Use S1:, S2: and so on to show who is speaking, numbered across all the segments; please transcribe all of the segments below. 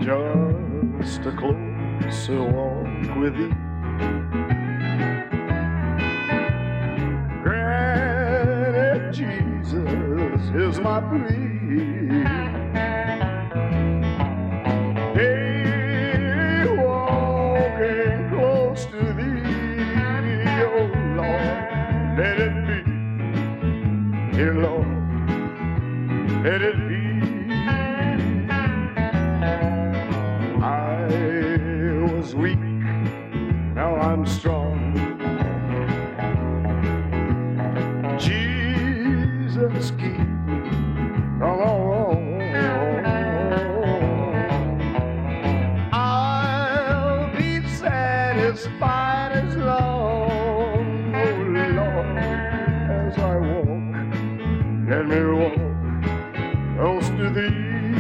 S1: Just a closer walk with thee. Granted, Jesus is my plea. Hey, walking close to thee, oh Lord, let it be, dear Lord, let it be. I was weak, now I'm strong. Jesus, keep me along. I'll be satisfied as long, oh Lord, as I walk. Let me walk close to thee.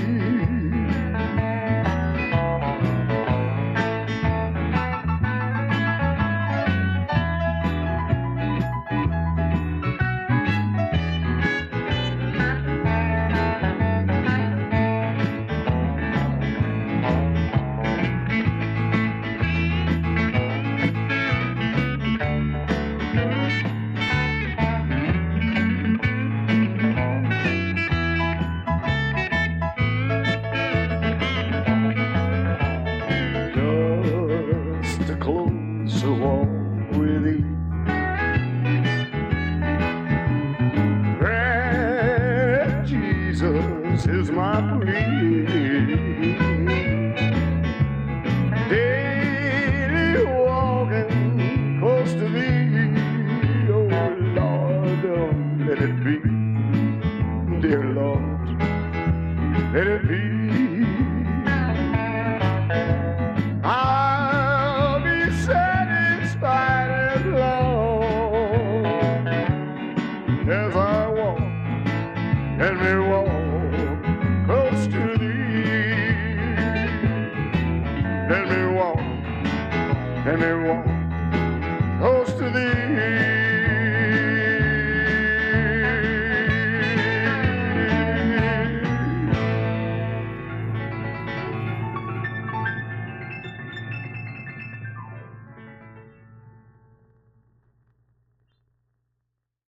S1: To walk with thee. Granted, Jesus is my plea. Daily walking close to thee, oh Lord, don't let it be, dear Lord, let it be. As I walk, let me walk close to thee. Let me walk close to thee.